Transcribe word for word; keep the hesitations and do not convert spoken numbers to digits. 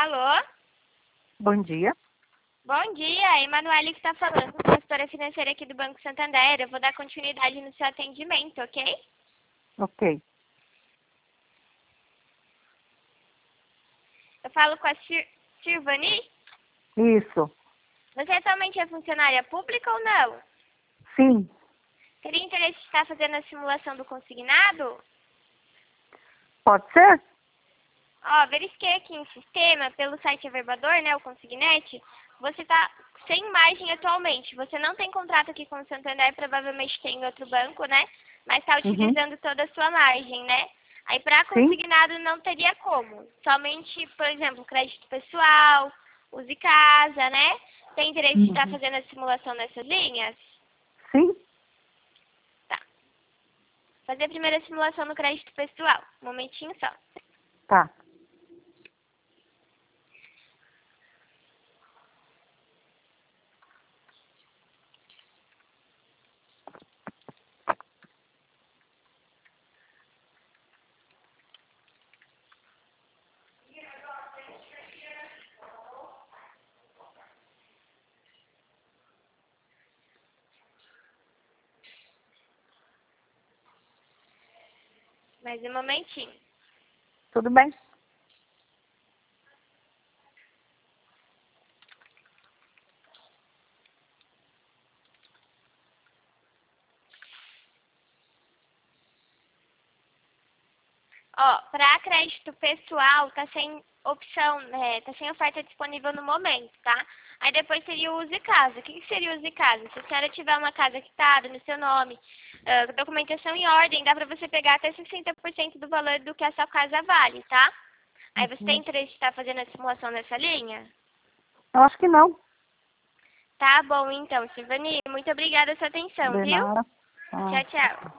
Alô? Bom dia. Bom dia, Emanuele que está falando, consultora financeira aqui do Banco Santander. Eu vou dar continuidade no seu atendimento, ok? Ok. Eu falo com a Sir Sirvani. Isso. Você atualmente é funcionária pública ou não? Sim. Teria interesse em estar fazendo a simulação do consignado? Pode ser? Ó, verifiquei aqui em sistema, pelo site Averbador, né, o Consignet, você está sem margem atualmente. Você não tem contrato aqui com o Santander, provavelmente tem em outro banco, né? Mas está Uhum. utilizando toda a sua margem, né? Aí para Sim. consignado não teria como. Somente, por exemplo, crédito pessoal, use casa, né? Tem interesse de estar Uhum. fazendo a simulação nessas linhas? Sim. Tá. Fazer a primeira simulação no crédito pessoal. Um momentinho só. Tá. Mais um momentinho. Tudo bem? Ó, para crédito pessoal, tá sem opção, né? Tá sem oferta disponível no momento, tá? Aí depois seria o Use Casa. O que, que seria o Use Casa? Se a senhora tiver uma casa quitada no seu nome, uh, documentação em ordem, dá para você pegar até sessenta por cento do valor do que a sua casa vale, tá? Aí você tem Uhum. interesse em estar fazendo a simulação nessa linha? Eu acho que não. Tá bom, então, Silvani. Muito obrigada pela sua atenção, De viu? nada. Ah. Tchau, tchau.